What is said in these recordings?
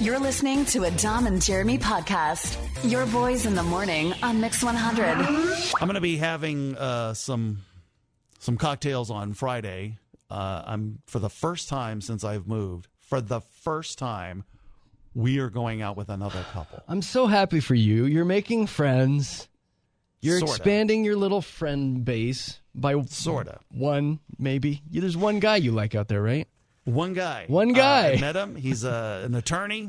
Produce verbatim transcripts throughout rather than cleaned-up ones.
You're listening to a Dom and Jeremy podcast. Your boys in the morning on Mix one hundred. I'm going to be having uh, some some cocktails on Friday. Uh, I'm for the first time since I've moved. For the first time, we are going out with another couple. I'm so happy for you. You're making friends. You're Sorta. expanding your little friend base by Sorta. one, maybe. Yeah, there's one guy you like out there, right? One guy. One guy. Uh, I met him. He's a, an attorney,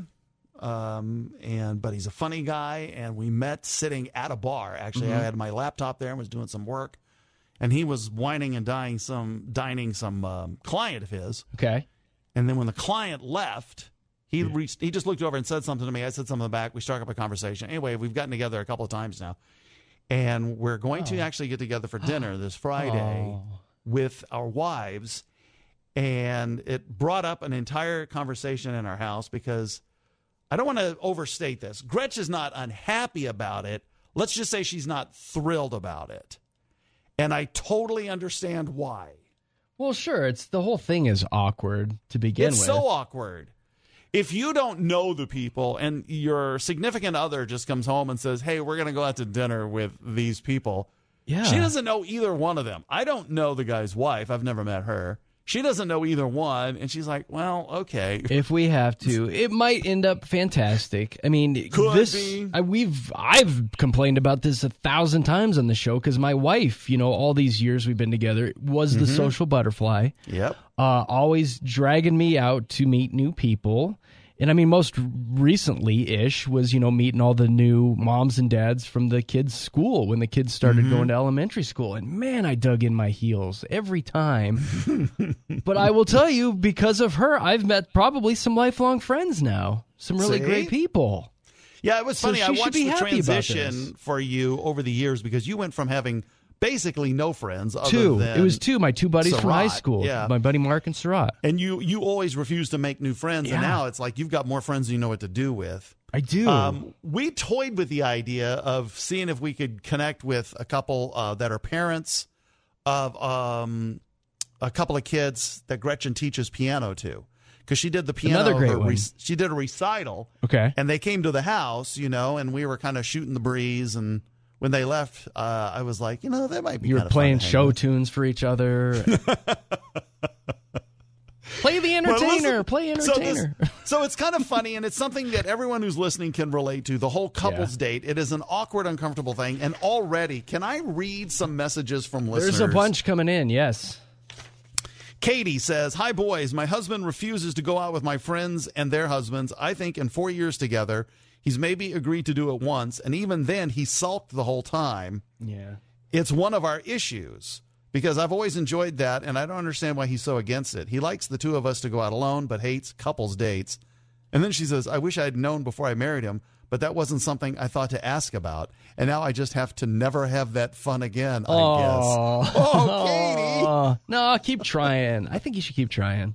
um, and but he's a funny guy. And we met sitting at a bar. Actually, mm-hmm. I had my laptop there and was doing some work. And he was whining and dining some, dining some um, client of his. Okay. And then when the client left, he reached, he just looked over and said something to me. I said something back. We struck up a conversation. Anyway, we've gotten together a couple of times now. And we're going oh. to actually get together for dinner this Friday oh. with our wives. And it brought up an entire conversation in our house because I don't want to overstate this. Gretch is not unhappy about it. Let's just say she's not thrilled about it. And I totally understand why. Well, sure. It's the whole thing is awkward to begin it's with. It's so awkward. If you don't know the people and your significant other just comes home and says, hey, we're going to go out to dinner with these people. Yeah. She doesn't know either one of them. I don't know the guy's wife. I've never met her. She doesn't know either one, and she's like, well, okay. If we have to, it might end up fantastic. I mean, Could this be. I, we've I've complained about this a thousand times on the show because my wife, you know, all these years we've been together, was mm-hmm. the social butterfly. Yep. Uh, always dragging me out to meet new people. And I mean, most recently-ish was, you know, meeting all the new moms and dads from the kids' school when the kids started mm-hmm. going to elementary school. And man, I dug in my heels every time. But I will tell you, because of her, I've met probably some lifelong friends now. Some really See? great people. Yeah, it was So funny. she I should watched be the happy about transition this. for you over the years because you went from having basically no friends other Two. than It was two. My two buddies from high Surratt, school. yeah. My buddy Mark and Surratt. And you you always refused to make new friends, Yeah. and now it's like you've got more friends than you know what to do with. I do. Um, we toyed with the idea of seeing if we could connect with a couple uh, that are parents of um, a couple of kids that Gretchen teaches piano to. Because she did the piano, Another great her one. re- she did a recital. Okay. And they came to the house, you know, and we were kind of shooting the breeze. And when they left, uh, I was like, you know, that might be You were kind of playing fun to hang show with. tunes for each other. Play the Well, entertainer. listen, Play so this- entertainer. So, it's kind of funny, and it's something that everyone who's listening can relate to. The whole couples Yeah. date. It is an awkward, uncomfortable thing. And already, can I read some messages from listeners? There's a bunch coming in, yes. Katie says, hi, boys. My husband refuses to go out with my friends and their husbands. I think in four years together, he's maybe agreed to do it once, and even then, he sulked the whole time. Yeah. It's one of our issues because I've always enjoyed that, and I don't understand why he's so against it. He likes the two of us to go out alone, but hates couples dates. And then she says, I wish I had known before I married him, but that wasn't something I thought to ask about. And now I just have to never have that fun again, I Oh. guess. Oh, Katie. Oh, no, keep trying. I think you should keep trying.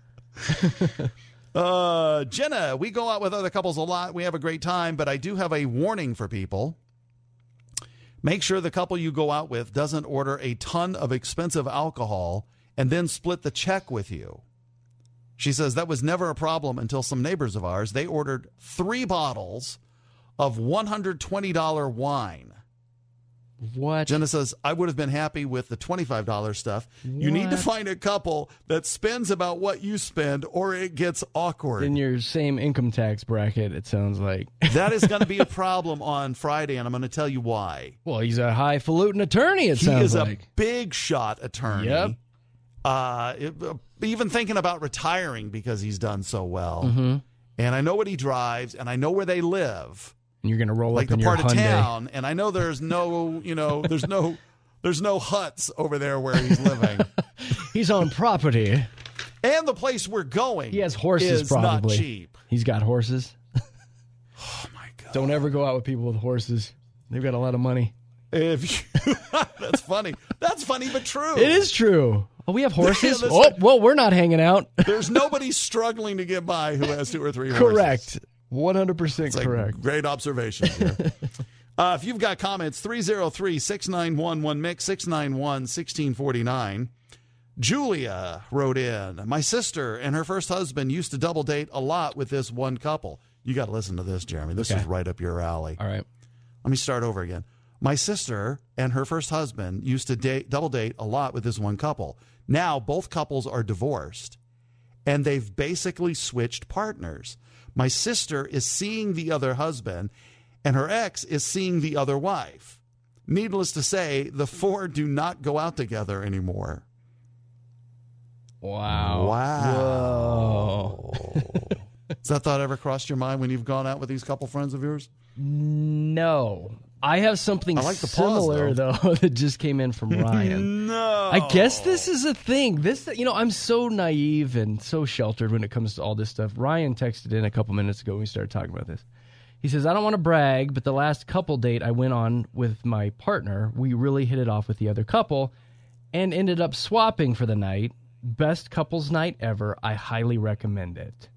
Uh, Jenna, we go out with other couples a lot. We have a great time, but I do have a warning for people. Make sure the couple you go out with doesn't order a ton of expensive alcohol and then split the check with you. She says that was never a problem until some neighbors of ours, they ordered three bottles of one hundred twenty dollars wine. What? Jenna says, I would have been happy with the twenty-five dollars stuff. You need to What? find a couple that spends about what you spend or it gets awkward. In your same income tax bracket, it sounds like. That is going to be a problem on Friday, and I'm going to tell you why. Well, he's a highfalutin attorney, it He sounds is like. a big shot attorney. Yep. Uh, it- uh, even thinking about retiring because he's done so well. Mm-hmm. And I know what he drives, and I know where they live, And you're going to roll like up the in your part of Hyundai. town. And I know there's no, you know, there's no, there's no huts over there where he's living. He's on property. And the place we're going, He has horses, is probably. not cheap. He's got horses. Oh my god! Don't ever go out with people with horses. They've got a lot of money. If you, that's funny. That's funny, but true. It is true. Oh, we have horses? Yeah, oh, listen. well, we're not hanging out. There's nobody struggling to get by who has two or three horses. Correct. one hundred percent It's like correct. great observation here. uh, if you've got comments, three oh three, six nine one, one mix, six nine one, one six four nine. Julia wrote in, my sister and her first husband used to double date a lot with this one couple. You got to listen to this, Jeremy. This Okay. is right up your alley. All right. Let me start over again. My sister and her first husband used to date, double date a lot with this one couple. Now both couples are divorced, and they've basically switched partners. My sister is seeing the other husband, and her ex is seeing the other wife. Needless to say, the four do not go out together anymore. Wow. Wow. Whoa. Has that thought ever crossed your mind when you've gone out with these couple friends of yours? No. I have something I like the pause, similar, though, that just came in from Ryan. No. I guess this is a thing. This, you know, I'm so naive and so sheltered when it comes to all this stuff. Ryan texted in a couple minutes ago when we started talking about this. He says, I don't want to brag, but the last couple date I went on with my partner, we really hit it off with the other couple and ended up swapping for the night. Best couples night ever. I highly recommend it.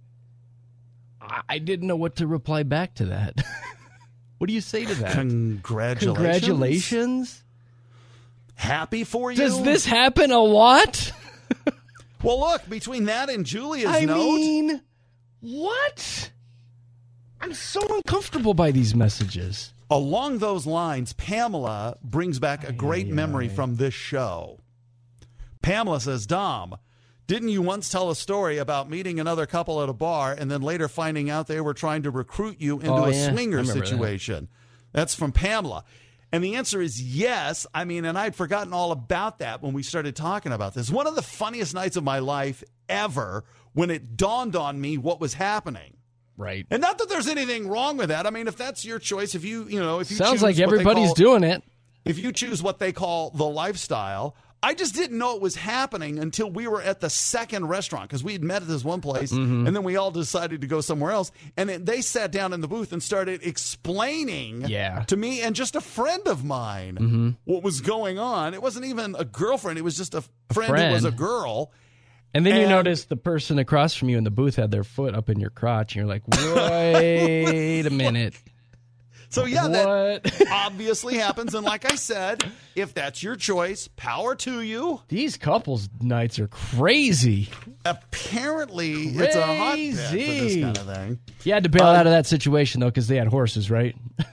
I, I didn't know what to reply back to that. What do you say to that? Congratulations. Congratulations. Happy for you. Does this happen a lot? Well, look, between that and Julia's I note. mean, what? I'm so uncomfortable by these messages. Along those lines, Pamela brings back a great Aye, memory aye. from this show. Pamela says, Dom, didn't you once tell a story about meeting another couple at a bar and then later finding out they were trying to recruit you into Oh, a yeah. I swinger remember that. situation? That's from Pamela. And the answer is yes. I mean, and I'd forgotten all about that when we started talking about this. One of the funniest nights of my life ever when it dawned on me what was happening. Right. And not that there's anything wrong with that. I mean, if that's your choice, if you, you know, if you Sounds choose like what they everybody's call- doing it. if you choose what they call the lifestyle, I just didn't know it was happening until we were at the second restaurant because we had met at this one place Mm-hmm. and then we all decided to go somewhere else. And then they sat down in the booth and started explaining Yeah. to me and just a friend of mine Mm-hmm. what was going on. It wasn't even a girlfriend. It was just a friend, friend. who was a girl. And then you And- notice the person across from you in the booth had their foot up in your crotch, and you're like, wait a minute. So, yeah, that What? obviously happens. And like I said, if that's your choice, power to you. These couples nights are crazy. Apparently, it's a hotbed for this Crazy. kind of thing. You had to bail Uh, out of that situation, though, because they had horses, right?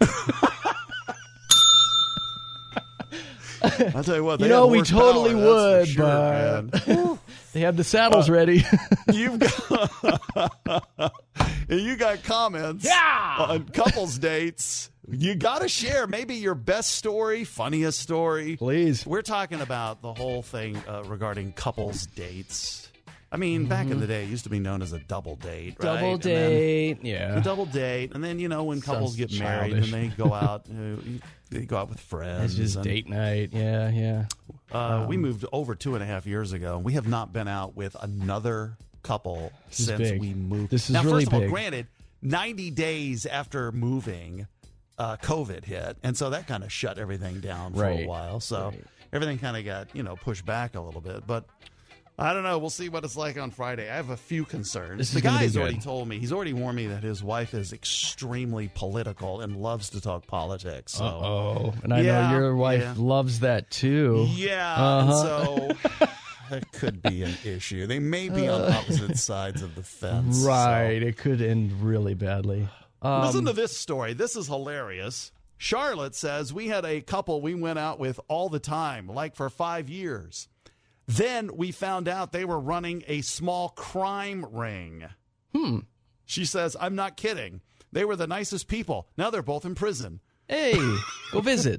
I'll tell you what, they You know, had we horsepower, totally that's for would, sure, but man. they had the saddles ready. You've got you got comments Yeah! on couples dates. You got to share maybe your best story, funniest story. Please. We're talking about the whole thing uh, regarding couples dates. I mean, back in the day, it used to be known as a double date, right? Double And then- date. a Yeah. double date, and then you know when couples Sounds get married childish. and they go out, uh, they go out with friends. It's just and, date night. Yeah, yeah. Uh, we moved over two and a half years ago. We have not been out with another couple is since big. we moved. This is now, really first of all, big. granted, ninety days after moving, uh, COVID hit, and so that kind of shut everything down for Right. a while. So Right. everything kind of got you know pushed back a little bit, but. I don't know. We'll see what it's like on Friday. I have a few concerns. This is the gonna be guy's good. already told me. He's already warned me that his wife is extremely political and loves to talk politics. So. Oh, and I Yeah, know your wife yeah. loves that too. Yeah, Uh-huh. and so that could be an issue. They may be on opposite sides of the fence. so. Right. It could end really badly. Um, Listen to this story. This is hilarious. Charlotte says, we had a couple we went out with all the time, like for five years. Then we found out they were running a small crime ring. Hmm. She says, I'm not kidding. They were the nicest people. Now they're both in prison. Hey, go visit.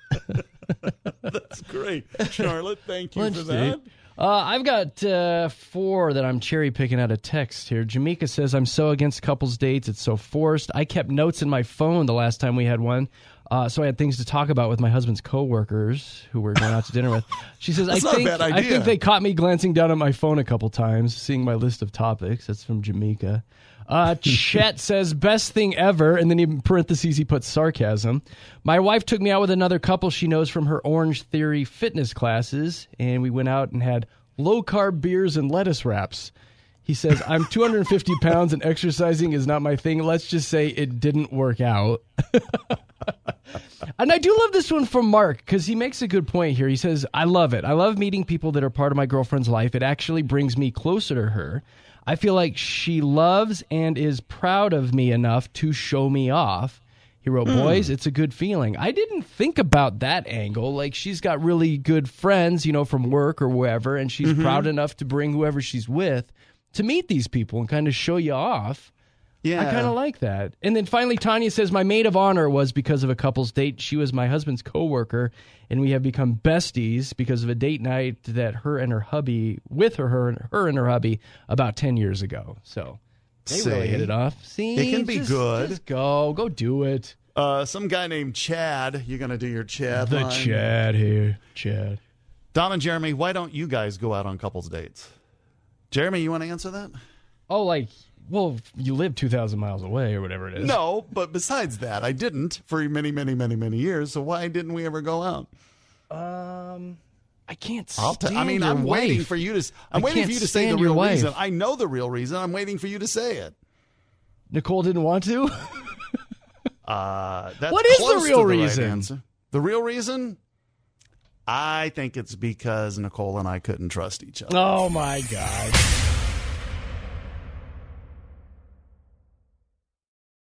That's great. Charlotte, thank you Lunch for that. date. Uh, I've got uh, four that I'm cherry picking out of text here. Jamaica says, I'm so against couples dates. It's so forced. I kept notes in my phone the last time we had one. Uh, so I had things to talk about with my husband's coworkers who we're going out to dinner with. She says, I That's not a think, bad I idea. think they caught me glancing down at my phone a couple times, seeing my list of topics. That's from Jamaica. Uh, Chet says, best thing ever. And then in parentheses, he puts sarcasm. My wife took me out with another couple she knows from her Orange Theory fitness classes. And we went out and had low carb beers and lettuce wraps. He says, I'm two hundred fifty pounds and exercising is not my thing. Let's just say it didn't work out. And I do love this one from Mark because he makes a good point here. He says, I love it. I love meeting people that are part of my girlfriend's life. It actually brings me closer to her. I feel like she loves and is proud of me enough to show me off. He wrote, Mm. boys, it's a good feeling. I didn't think about that angle. Like, she's got really good friends, you know, from work or wherever, and she's Mm-hmm. proud enough to bring whoever she's with to meet these people and kind of show you off. Yeah. I kind of like that. And then finally, Tanya says, my maid of honor was because of a couple's date. She was my husband's coworker, and we have become besties because of a date night that her and her hubby, with her, her, and her and her hubby, about ten years ago. So they See? really hit it off. See, It can be just- good. Just go, go do it. Uh, some guy named Chad. You going to do your Chad The line? Chad here, Chad. Dom and Jeremy, why don't you guys go out on couples dates? Jeremy, you want to answer that? Oh, like, well, you live two thousand miles away or whatever it is. No, but besides that, I didn't for many, many, many, many years. So why didn't we ever go out? Um, I can't I'll stand t- I mean, your I'm wife. waiting for you to. I'm I waiting can't for you to say the stand your real wife. reason. I know the real reason. I'm waiting for you to say it. Nicole didn't want to? Uh, that's What is the close to real right reason? answer. The real reason? I think it's because Nicole and I couldn't trust each other. Oh, my God.